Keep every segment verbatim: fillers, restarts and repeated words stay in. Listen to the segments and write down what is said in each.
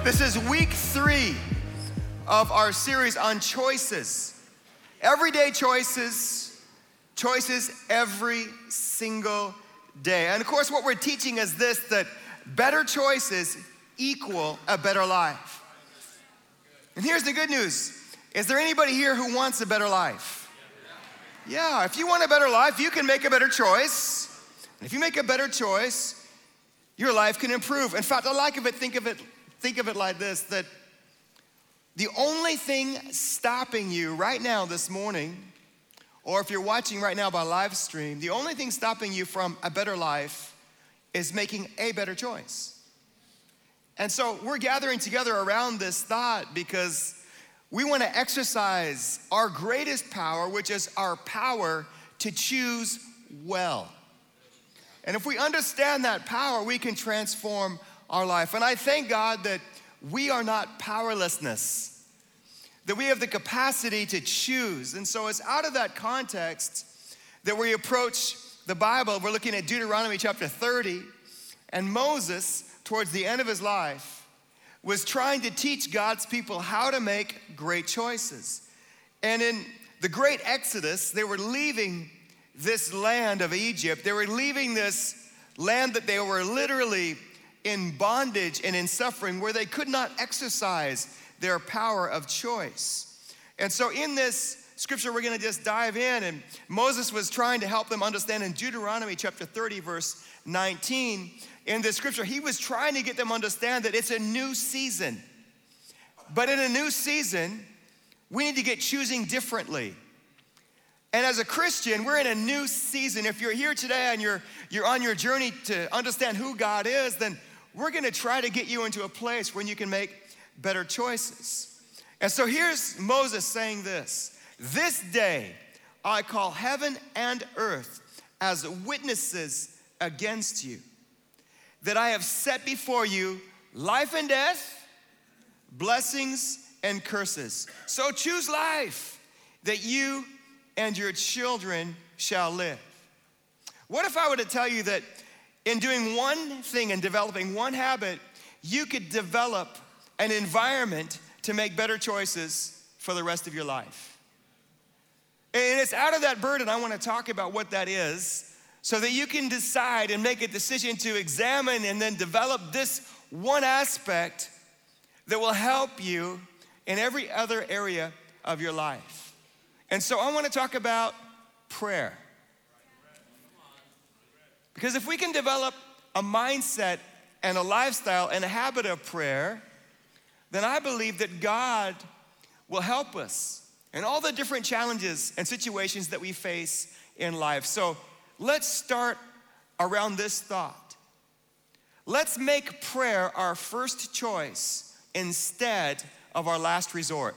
This is week three of our series on choices. Everyday choices, choices every single day. And of course, what we're teaching is this, that better choices equal a better life. And here's the good news. Is there anybody here who wants a better life? Yeah, if you want a better life, you can make a better choice. And if you make a better choice, your life can improve. In fact, I like of it, think of it, think of it like this, that the only thing stopping you right now this morning, or if you're watching right now by live stream, the only thing stopping you from a better life is making a better choice. And so we're gathering together around this thought because we want to exercise our greatest power, which is our power to choose well. And if we understand that power, we can transform our life. And I thank God that we are not powerlessness, that we have the capacity to choose. And so it's out of that context that we approach the Bible. We're looking at Deuteronomy chapter thirty, and Moses, towards the end of his life, was trying to teach God's people how to make great choices. And in the great Exodus, they were leaving this land of Egypt. They were leaving this land that they were literally in bondage and in suffering, where they could not exercise their power of choice. And so in this scripture, we're gonna just dive in, and Moses was trying to help them understand in Deuteronomy chapter thirty, verse nineteen, in this scripture, he was trying to get them to understand that it's a new season. But in a new season, we need to get choosing differently. And as a Christian, we're in a new season. If you're here today and you're, you're on your journey to understand who God is, then we're gonna try to get you into a place where you can make better choices. And so here's Moses saying this: "This day I call heaven and earth as witnesses against you, that I have set before you life and death, blessings and curses. So choose life, that you and your children shall live." What if I were to tell you that in doing one thing and developing one habit, you could develop an environment to make better choices for the rest of your life? And it's out of that burden I want to talk about what that is, so that you can decide and make a decision to examine and then develop this one aspect that will help you in every other area of your life. And so I want to talk about prayer. Because if we can develop a mindset and a lifestyle and a habit of prayer, then I believe that God will help us in all the different challenges and situations that we face in life. So let's start around this thought. Let's make prayer our first choice instead of our last resort.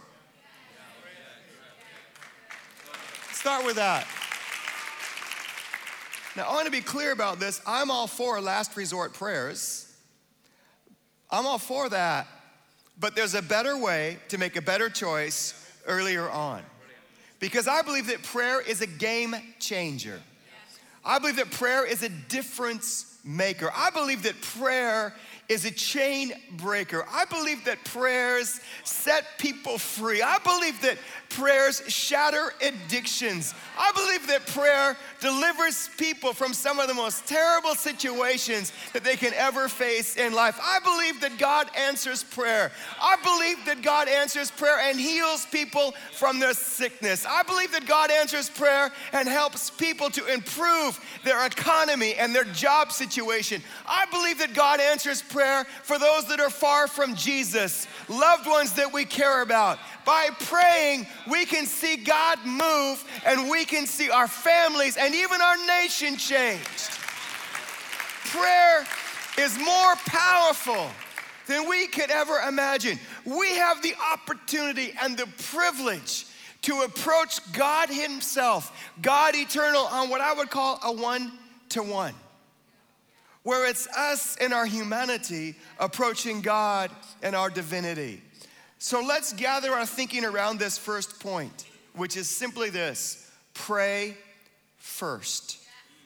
Start with that. Now, I want to be clear about this. I'm all for last resort prayers. I'm all for that. But there's a better way to make a better choice earlier on. Because I believe that prayer is a game changer. I believe that prayer is a difference maker. I believe that prayer is a chain breaker. I believe that prayers set people free. I believe that prayers shatter addictions. I believe that prayer delivers people from some of the most terrible situations that they can ever face in life. I believe that God answers prayer. I believe that God answers prayer and heals people from their sickness. I believe that God answers prayer and helps people to improve their economy and their job situation. I believe that God answers prayer for those that are far from Jesus, loved ones that we care about. By praying, we can see God move, and we can see our families and even our nation changed. Prayer is more powerful than we could ever imagine. We have the opportunity and the privilege to approach God Himself, God eternal, on what I would call a one-to-one, where it's us in our humanity approaching God and our divinity. So let's gather our thinking around this first point, which is simply this: pray first.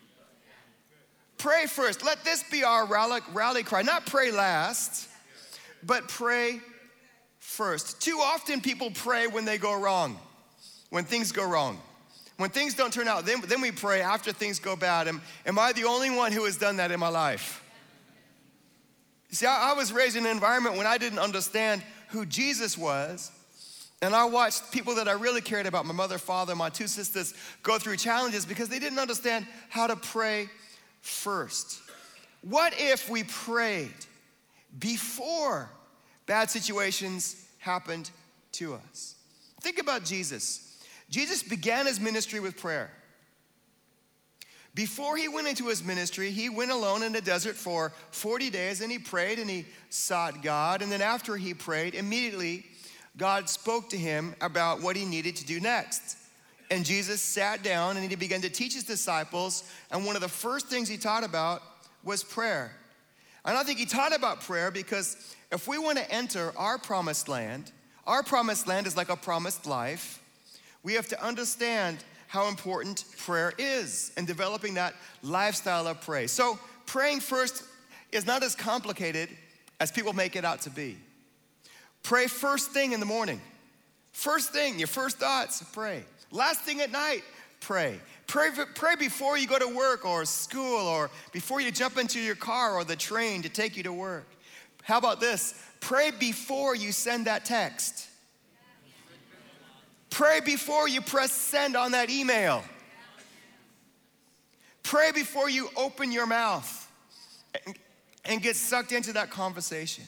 Pray first. Let this be our rally, rally cry. Not pray last, but pray first. Too often people pray when they go wrong, when things go wrong. When things don't turn out, then, then we pray after things go bad. Am, am I the only one who has done that in my life? See, I, I was raised in an environment when I didn't understand who Jesus was, and I watched people that I really cared about, my mother, father, my two sisters, go through challenges because they didn't understand how to pray first. What if we prayed before bad situations happened to us? Think about Jesus. Jesus began his ministry with prayer. Before he went into his ministry, he went alone in the desert for forty days, and he prayed and he sought God. And then after he prayed, immediately God spoke to him about what he needed to do next. And Jesus sat down and he began to teach his disciples, and one of the first things he taught about was prayer. And I think he taught about prayer because if we want to enter our promised land, our promised land is like a promised life. We have to understand how important prayer is and developing that lifestyle of praise. So praying first is not as complicated as people make it out to be. Pray first thing in the morning. First thing, your first thoughts, pray. Last thing at night, pray. Pray, pray before you go to work or school, or before you jump into your car or the train to take you to work. How about this? Pray before you send that text. Pray before you press send on that email. Pray before you open your mouth and, and get sucked into that conversation.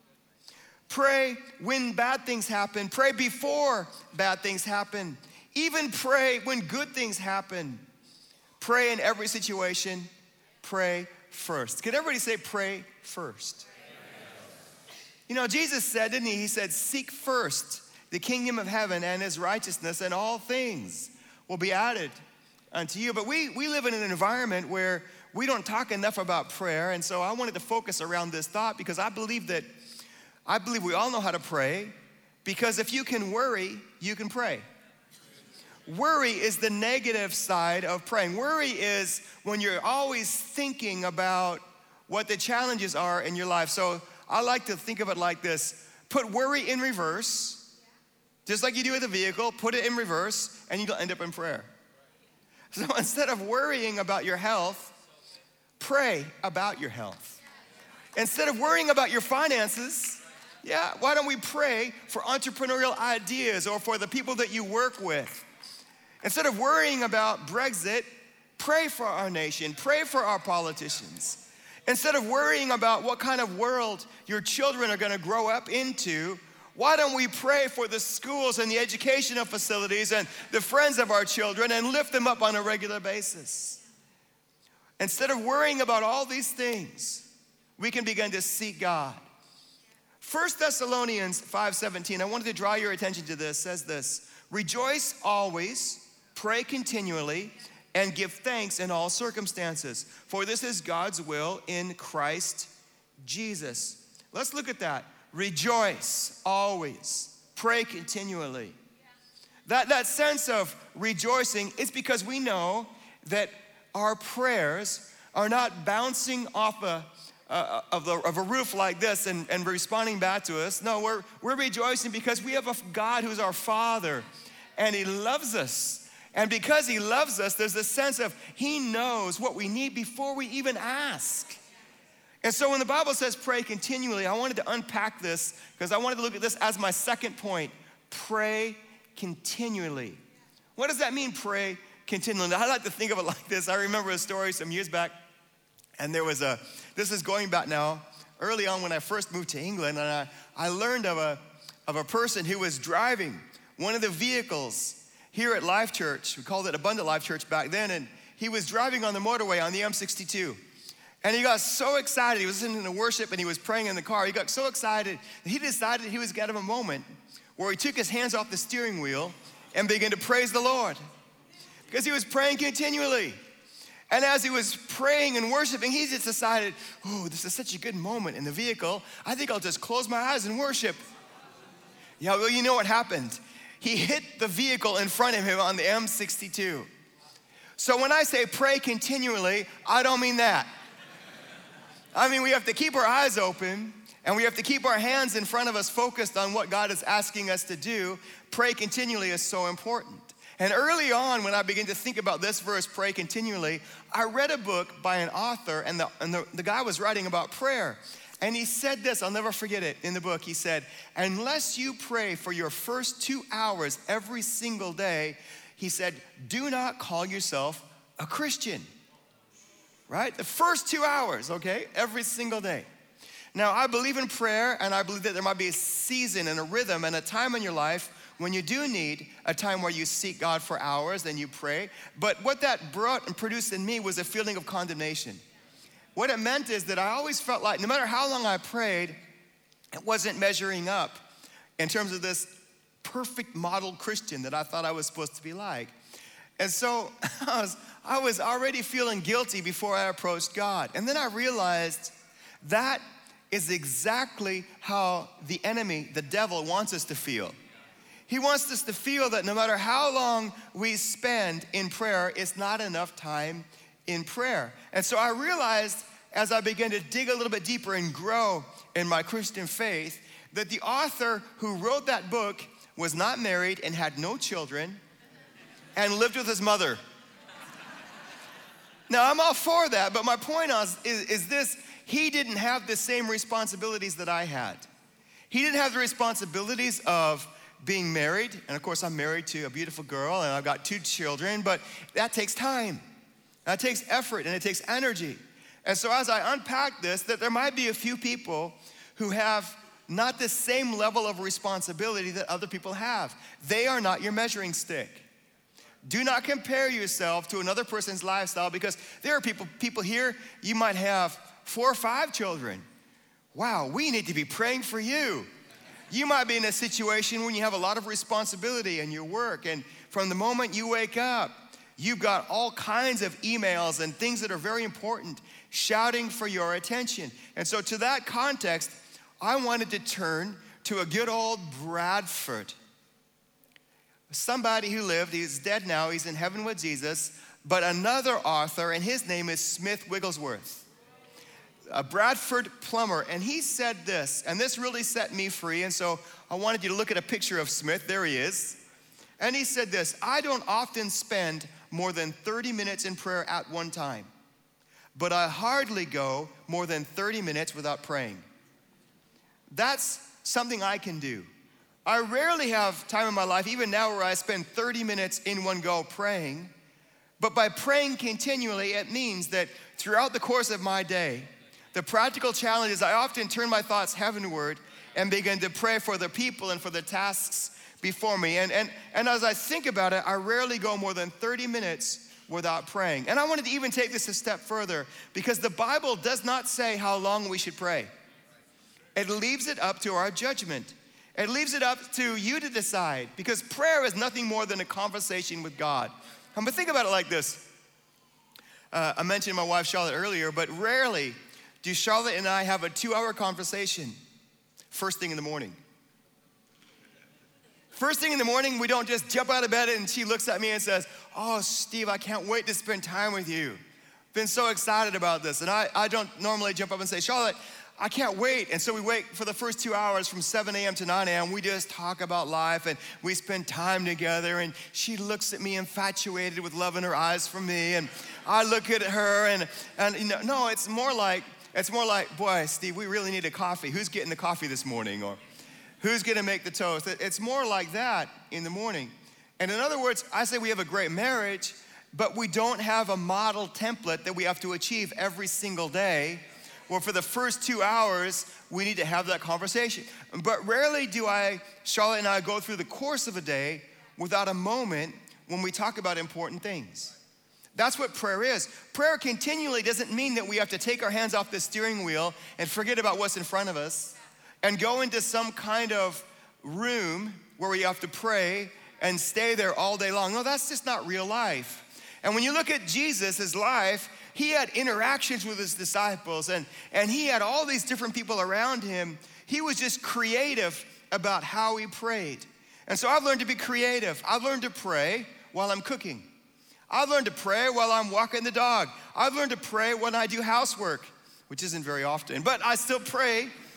Pray when bad things happen. Pray before bad things happen. Even pray when good things happen. Pray in every situation. Pray first. Can everybody say pray first? You know, Jesus said, didn't he? He said, seek first the kingdom of heaven and his righteousness, and all things will be added unto you. But we, we live in an environment where we don't talk enough about prayer, and so I wanted to focus around this thought because I believe that, I believe we all know how to pray, because if you can worry, you can pray. Worry is the negative side of praying. Worry is when you're always thinking about what the challenges are in your life. So I like to think of it like this. Put worry in reverse. Just like you do with a vehicle, put it in reverse, and you'll end up in prayer. So instead of worrying about your health, pray about your health. Instead of worrying about your finances, yeah, why don't we pray for entrepreneurial ideas or for the people that you work with? Instead of worrying about Brexit, pray for our nation, pray for our politicians. Instead of worrying about what kind of world your children are gonna grow up into, why don't we pray for the schools and the educational facilities and the friends of our children and lift them up on a regular basis? Instead of worrying about all these things, we can begin to seek God. First Thessalonians five seventeen, I wanted to draw your attention to this, says this: rejoice always, pray continually, and give thanks in all circumstances, for this is God's will in Christ Jesus. Let's look at that. Rejoice always, pray continually. That, that sense of rejoicing is because we know that our prayers are not bouncing off a, uh, of, the, of a roof like this and, and responding back to us. No, we're, we're rejoicing because we have a God who's our Father, and he loves us. And because he loves us, there's a sense of he knows what we need before we even ask. And so when the Bible says pray continually, I wanted to unpack this because I wanted to look at this as my second point. Pray continually. What does that mean, pray continually? I like to think of it like this. I remember a story some years back, and there was a, this is going back now, early on when I first moved to England, and I, I learned of a, of a person who was driving one of the vehicles here at Life Church. We called it Abundant Life Church back then, and he was driving on the motorway on the M sixty-two. And he got so excited, he was listening to worship and he was praying in the car. He got so excited that he decided he was going to have a moment where he took his hands off the steering wheel and began to praise the Lord. Because he was praying continually. And as he was praying and worshiping, he just decided, oh, this is such a good moment in the vehicle. I think I'll just close my eyes and worship. Yeah, well, you know what happened? He hit the vehicle in front of him on the M sixty-two. So when I say pray continually, I don't mean that. I mean, we have to keep our eyes open And we have to keep our hands in front of us focused on what God is asking us to do. Pray continually is so important. And early on, when I began to think about this verse, pray continually, I read a book by an author, and the, and the, the guy was writing about prayer. And he said this, I'll never forget it, in the book. He said, unless you pray for your first two hours every single day, he said, do not call yourself a Christian. Right? The first two hours, okay? Every single day. Now, I believe in prayer, and I believe that there might be a season and a rhythm and a time in your life when you do need a time where you seek God for hours and you pray. But what that brought and produced in me was a feeling of condemnation. What it meant is that I always felt like no matter how long I prayed, it wasn't measuring up in terms of this perfect model Christian that I thought I was supposed to be like. And so I was, I was already feeling guilty before I approached God. And then I realized that is exactly how the enemy, the devil, wants us to feel. He wants us to feel that no matter how long we spend in prayer, it's not enough time in prayer. And so I realized as I began to dig a little bit deeper and grow in my Christian faith, that the author who wrote that book was not married and had no children and lived with his mother. Now, I'm all for that, but my point is, is, is this: he didn't have the same responsibilities that I had. He didn't have the responsibilities of being married, and of course I'm married to a beautiful girl and I've got two children, but that takes time, that takes effort, and it takes energy. And so as I unpack this, that there might be a few people who have not the same level of responsibility that other people have. They are not your measuring stick. Do not compare yourself to another person's lifestyle, because there are people, people here, you might have four or five children. Wow, we need to be praying for you. You might be in a situation when you have a lot of responsibility in your work, and from the moment you wake up, you've got all kinds of emails and things that are very important shouting for your attention. And so to that context, I wanted to turn to a good old Bradford. Somebody who lived, he's dead now, he's in heaven with Jesus, but another author, and his name is Smith Wigglesworth. A Bradford plumber, and he said this, and this really set me free, and so I wanted you to look at a picture of Smith. There he is. And he said this: I don't often spend more than thirty minutes in prayer at one time, but I hardly go more than thirty minutes without praying. That's something I can do. I rarely have time in my life, even now, where I spend thirty minutes in one go praying, but by praying continually, it means that throughout the course of my day, the practical challenge is I often turn my thoughts heavenward and begin to pray for the people and for the tasks before me. And, and, and as I think about it, I rarely go more than thirty minutes without praying. And I wanted to even take this a step further, because the Bible does not say how long we should pray. It leaves it up to our judgment. It leaves it up to you to decide, because prayer is nothing more than a conversation with God. Um, but think about it like this. Uh, I mentioned my wife Charlotte earlier, but rarely do Charlotte and I have a two-hour conversation first thing in the morning. First thing in the morning, we don't just jump out of bed and she looks at me and says, oh, Steve, I can't wait to spend time with you. Been so excited about this. And I, I don't normally jump up and say, Charlotte, I can't wait. And so we wait for the first two hours from seven a.m. to nine a.m. We just talk about life and we spend time together. And she looks at me infatuated with love in her eyes for me. And I look at her and, and you know, no, it's more like, it's more like, boy, Steve, we really need a coffee. Who's getting the coffee this morning? Or who's gonna make the toast? It's more like that in the morning. And in other words, I say we have a great marriage, but we don't have a model template that we have to achieve every single day. Well, for the first two hours, we need to have that conversation. But rarely do I, Charlotte and I, go through the course of a day without a moment when we talk about important things. That's what prayer is. Prayer continually doesn't mean that we have to take our hands off the steering wheel and forget about what's in front of us and go into some kind of room where we have to pray and stay there all day long. No, that's just not real life. And when you look at Jesus, his life, he had interactions with his disciples, and, and he had all these different people around him. He was just creative about how he prayed. And so I've learned to be creative. I've learned to pray while I'm cooking. I've learned to pray while I'm walking the dog. I've learned to pray when I do housework, which isn't very often, but I still pray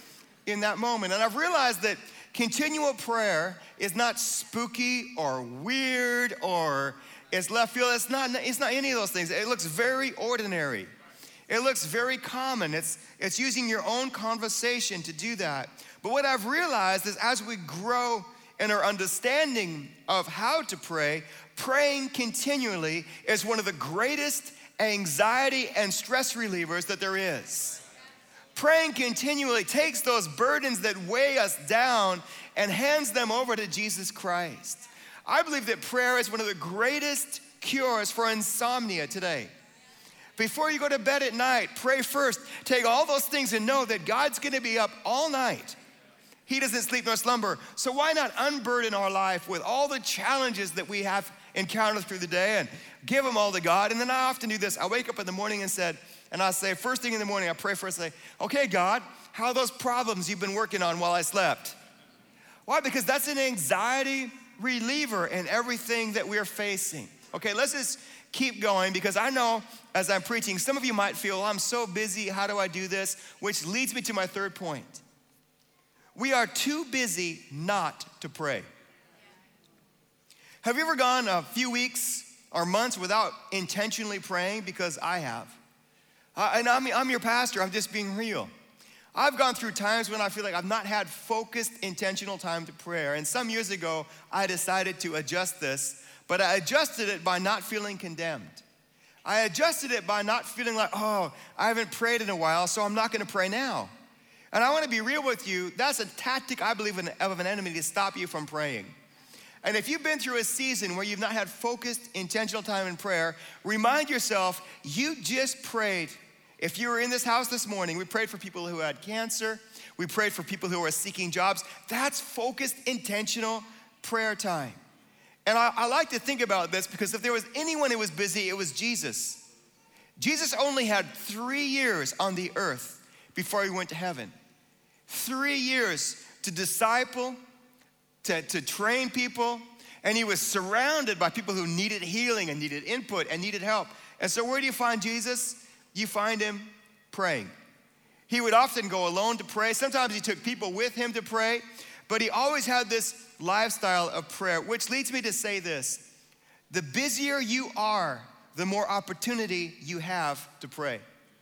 in that moment. And I've realized that continual prayer is not spooky or weird or it's left field. It's not, it's not any of those things. It looks very ordinary. It looks very common. It's, it's using your own conversation to do that. But what I've realized is as we grow in our understanding of how to pray, praying continually is one of the greatest anxiety and stress relievers that there is. Praying continually takes those burdens that weigh us down and hands them over to Jesus Christ. I believe that prayer is one of the greatest cures for insomnia today. Before you go to bed at night, pray first. Take all those things and know that God's gonna be up all night. He doesn't sleep nor slumber. So why not unburden our life with all the challenges that we have encountered through the day and give them all to God? And then I often do this. I wake up in the morning and said, and I say, first thing in the morning, I pray first, I say, okay, God, how are those problems you've been working on while I slept? Why? Because that's an anxiety reliever in everything that we're facing. Okay, let's just keep going because I know as I'm preaching, some of you might feel, I'm so busy, how do I do this? Which leads me to my third point. We are too busy not to pray. Have you ever gone a few weeks or months without intentionally praying? Because I have. Uh, and I'm, I'm your pastor, I'm just being real. I've gone through times when I feel like I've not had focused, intentional time to prayer. And some years ago, I decided to adjust this, but I adjusted it by not feeling condemned. I adjusted it by not feeling like, oh, I haven't prayed in a while, so I'm not gonna pray now. And I wanna be real with you, that's a tactic I believe in, of an enemy to stop you from praying. And if you've been through a season where you've not had focused, intentional time in prayer, remind yourself, you just prayed. If you were in this house this morning, we prayed for people who had cancer. We prayed for people who are seeking jobs. That's focused, intentional prayer time. And I, I like to think about this because if there was anyone who was busy, it was Jesus. Jesus only had three years on the earth before he went to heaven. Three years to disciple, to, to train people, and he was surrounded by people who needed healing and needed input and needed help. And so where do you find Jesus? You find him praying. He would often go alone to pray. Sometimes he took people with him to pray, but he always had this lifestyle of prayer, which leads me to say this. The busier you are, the more opportunity you have to pray.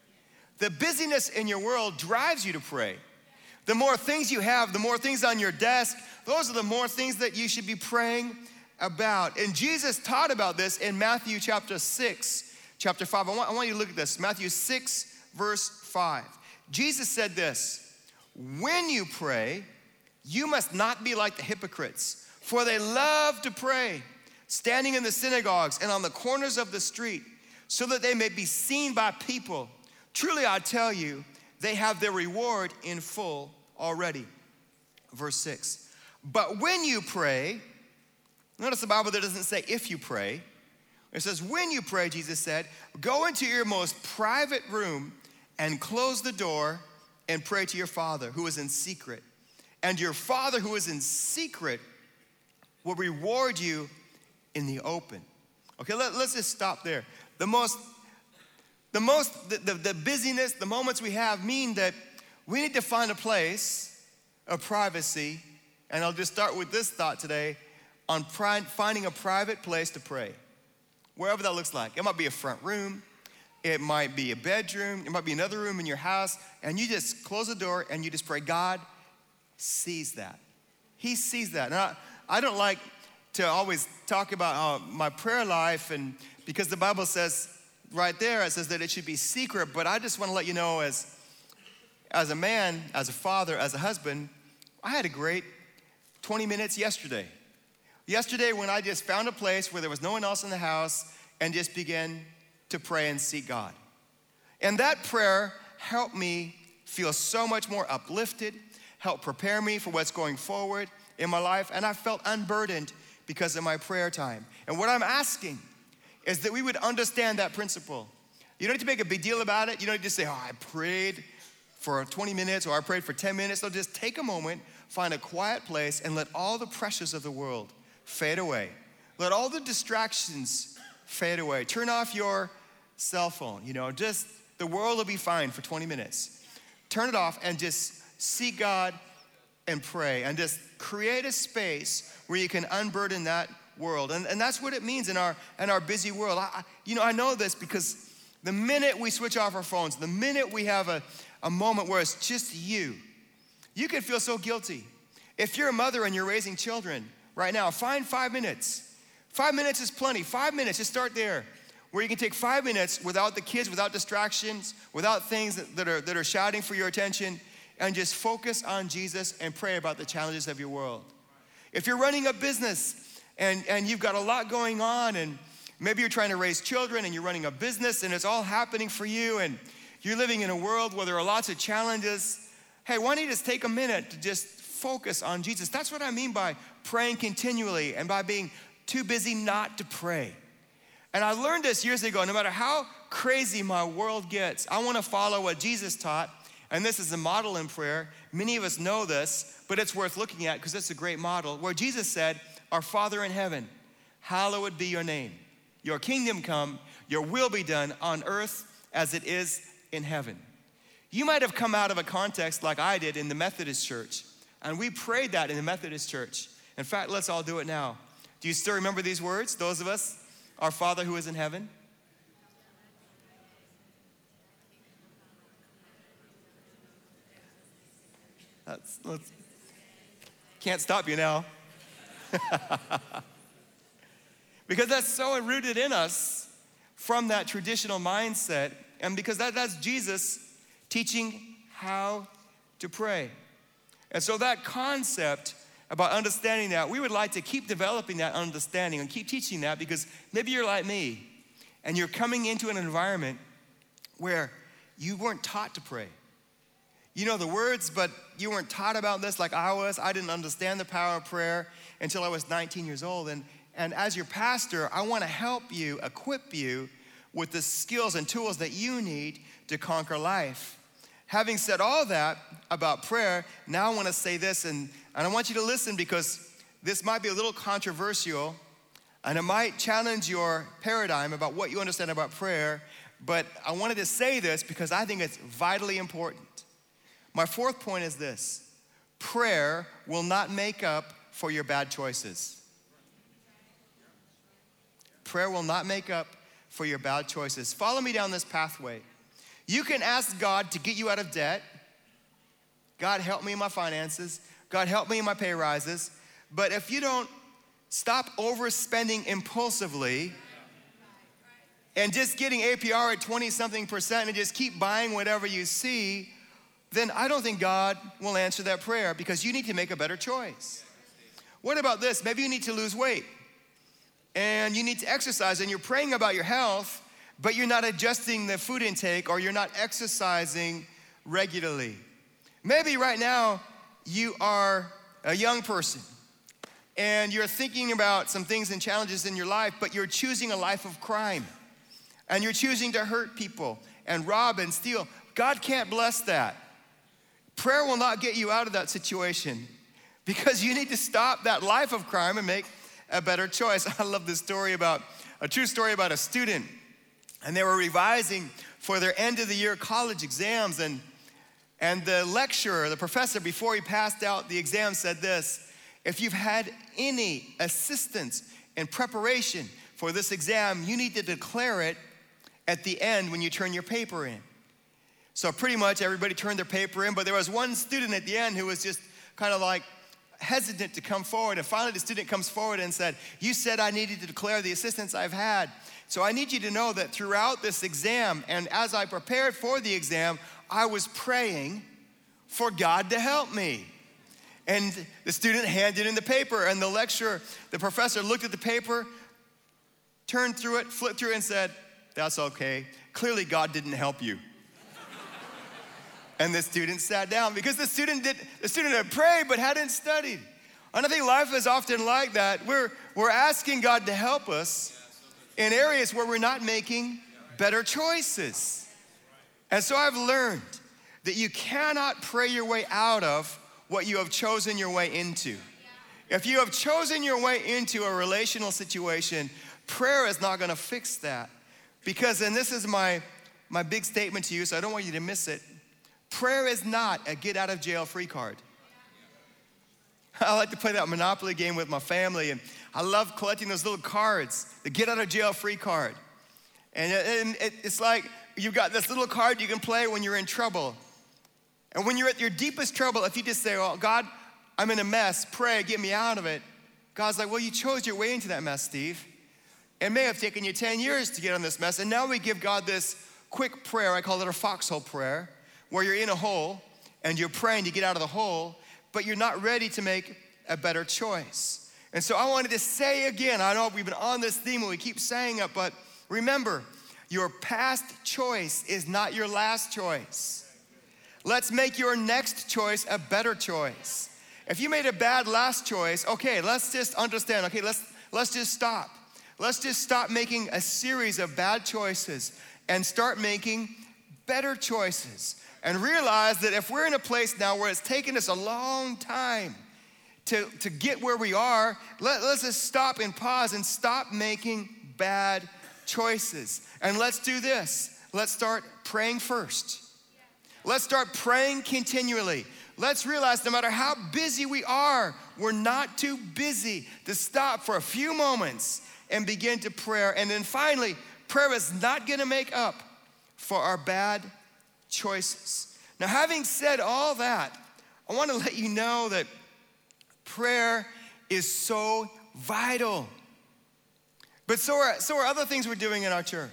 The busyness in your world drives you to pray. The more things you have, the more things on your desk, those are the more things that you should be praying about. And Jesus taught about this in Matthew chapter six. Chapter five, I want, I want you to look at this. Matthew six, verse five. Jesus said this, when you pray, you must not be like the hypocrites, for they love to pray, standing in the synagogues and on the corners of the street, so that they may be seen by people. Truly, I tell you, they have their reward in full already. Verse six, but when you pray, notice the Bible there doesn't say if you pray. It says, when you pray, Jesus said, go into your most private room and close the door and pray to your Father who is in secret. And your Father who is in secret will reward you in the open. Okay, let, let's just stop there. The most, the most, the, the, the busyness, the moments we have mean that we need to find a place of privacy. And I'll just start with this thought today on pri- finding a private place to pray. Wherever that looks like. It might be a front room, it might be a bedroom, it might be another room in your house, and you just close the door and you just pray. God sees that. He sees that. And I, I don't like to always talk about uh, my prayer life, and because the Bible says right there, it says that it should be secret, but I just want to let you know as, as a man, as a father, as a husband, I had a great twenty minutes yesterday. Yesterday when I just found a place where there was no one else in the house and just began to pray and seek God. And that prayer helped me feel so much more uplifted, helped prepare me for what's going forward in my life, and I felt unburdened because of my prayer time. And what I'm asking is that we would understand that principle. You don't need to make a big deal about it. You don't need to say, oh, I prayed for twenty minutes or I prayed for ten minutes. So just take a moment, find a quiet place, and let all the pressures of the world fade away. Let all the distractions fade away. Turn off your cell phone, you know, just the world will be fine for twenty minutes. Turn it off and just seek God and pray, and just create a space where you can unburden that world. And, and that's what it means in our, in our busy world. I, you know, I know this because the minute we switch off our phones, the minute we have a, a moment where it's just you, you can feel so guilty. If you're a mother and you're raising children right now, find five minutes. Five minutes is plenty. Five minutes, just start there, where you can take five minutes without the kids, without distractions, without things that, that, are, that are shouting for your attention, and just focus on Jesus and pray about the challenges of your world. If you're running a business and, and you've got a lot going on, and maybe you're trying to raise children and you're running a business and it's all happening for you, and you're living in a world where there are lots of challenges, hey, why don't you just take a minute to just focus on Jesus? That's what I mean by praying continually and by being too busy not to pray. And I learned this years ago. No matter how crazy my world gets, I want to follow what Jesus taught. And this is a model in prayer. Many of us know this, but it's worth looking at because it's a great model, where Jesus said, "Our Father in heaven, hallowed be your name. Your kingdom come, your will be done on earth as it is in heaven." You might have come out of a context like I did in the Methodist church, and we prayed that in the Methodist church. In fact, let's all do it now. Do you still remember these words, those of us? Our Father who is in heaven. That's, let's, can't stop you now. Because that's so rooted in us from that traditional mindset, and because that, that's Jesus teaching how to pray. And so that concept about understanding that, we would like to keep developing that understanding and keep teaching that, because maybe you're like me and you're coming into an environment where you weren't taught to pray. You know the words, but you weren't taught about this like I was. I didn't understand the power of prayer until I was nineteen years old. And, and as your pastor, I want to help you, equip you with the skills and tools that you need to conquer life. Having said all that about prayer, now I want to say this, and, and I want you to listen, because this might be a little controversial, and it might challenge your paradigm about what you understand about prayer, but I wanted to say this because I think it's vitally important. My fourth point is this: prayer will not make up for your bad choices. Prayer will not make up for your bad choices. Follow me down this pathway. You can ask God to get you out of debt. God, help me in my finances. God, help me in my pay rises. But if you don't stop overspending impulsively and just getting A P R at twenty something percent and just keep buying whatever you see, then I don't think God will answer that prayer, because you need to make a better choice. What about this? Maybe you need to lose weight and you need to exercise, and you're praying about your health, but you're not adjusting the food intake, or you're not exercising regularly. Maybe right now you are a young person and you're thinking about some things and challenges in your life, but you're choosing a life of crime and you're choosing to hurt people and rob and steal. God can't bless that. Prayer will not get you out of that situation, because you need to stop that life of crime and make a better choice. I love this story about, a true story about a student, and they were revising for their end of the year college exams, and, and the lecturer, the professor, before he passed out the exam said this: if you've had any assistance in preparation for this exam, you need to declare it at the end when you turn your paper in. So pretty much everybody turned their paper in, but there was one student at the end who was just kind of like hesitant to come forward. And finally the student comes forward and said, "You said I needed to declare the assistance I've had. So I need you to know that throughout this exam, and as I prepared for the exam, I was praying for God to help me." And the student handed in the paper, and the lecturer, the professor, looked at the paper, turned through it, flipped through it, and said, "That's okay. Clearly God didn't help you." And the student sat down, because the student did the student had prayed but hadn't studied. And I think life is often like that. We're, we're asking God to help us in areas where we're not making better choices. And so I've learned that you cannot pray your way out of what you have chosen your way into. If you have chosen your way into a relational situation, prayer is not going to fix that. Because, and this is my, my big statement to you, so I don't want you to miss it, prayer is not a get out of jail free card. I like to play that Monopoly game with my family, and I love collecting those little cards, the get out of jail free card. And, it, and it, it's like you've got this little card you can play when you're in trouble. And when you're at your deepest trouble, if you just say, oh, God, I'm in a mess, pray, get me out of it. God's like, well, you chose your way into that mess, Steve. It may have taken you ten years to get on this mess. And now we give God this quick prayer. I call it a foxhole prayer, where you're in a hole and you're praying to get out of the hole, but you're not ready to make a better choice. And so I wanted to say again, I know we've been on this theme and we keep saying it, but remember, your past choice is not your last choice. Let's make your next choice a better choice. If you made a bad last choice, okay, let's just understand, okay, let's, let's just stop. Let's just stop making a series of bad choices and start making better choices. And realize that if we're in a place now where it's taken us a long time to, to get where we are, let, let's just stop and pause and stop making bad choices. And let's do this. Let's start praying first. Let's start praying continually. Let's realize no matter how busy we are, we're not too busy to stop for a few moments and begin to pray. And then finally, prayer is not gonna make up for our bad choices. Now, having said all that, I want to let you know that prayer is so vital. But so are, so are other things we're doing in our church.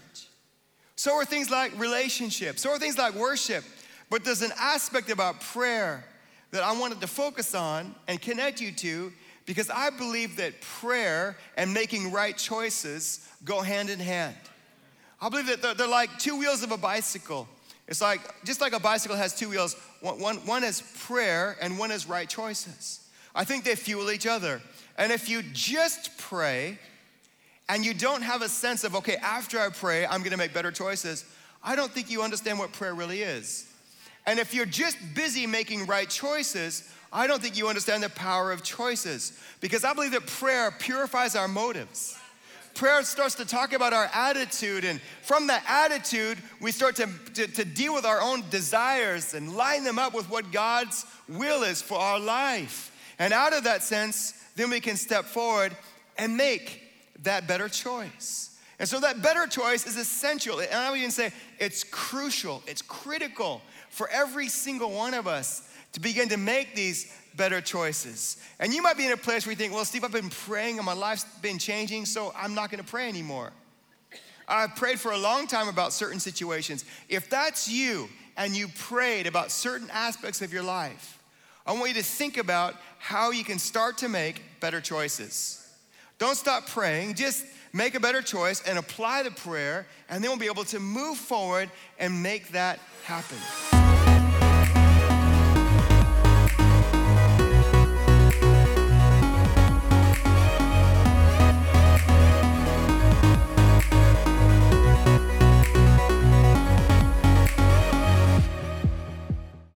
So are things like relationships. So are things like worship. But there's an aspect about prayer that I wanted to focus on and connect you to, because I believe that prayer and making right choices go hand in hand. I believe that they're, they're like two wheels of a bicycle. It's like, just like a bicycle has two wheels, one, one, one is prayer and one is right choices. I think they fuel each other. And if you just pray and you don't have a sense of, okay, after I pray, I'm gonna make better choices, I don't think you understand what prayer really is. And if you're just busy making right choices, I don't think you understand the power of choices. Because I believe that prayer purifies our motives. Prayer starts to talk about our attitude, and from that attitude, we start to, to, to deal with our own desires and line them up with what God's will is for our life. And out of that sense, then we can step forward and make that better choice. And so that better choice is essential. And I would even say it's crucial, it's critical for every single one of us to begin to make these better choices. And you might be in a place where you think, well, Steve, I've been praying and my life's been changing, so I'm not gonna pray anymore. I've prayed for a long time about certain situations. If that's you and you prayed about certain aspects of your life, I want you to think about how you can start to make better choices. Don't stop praying, just make a better choice and apply the prayer, and then we'll be able to move forward and make that happen.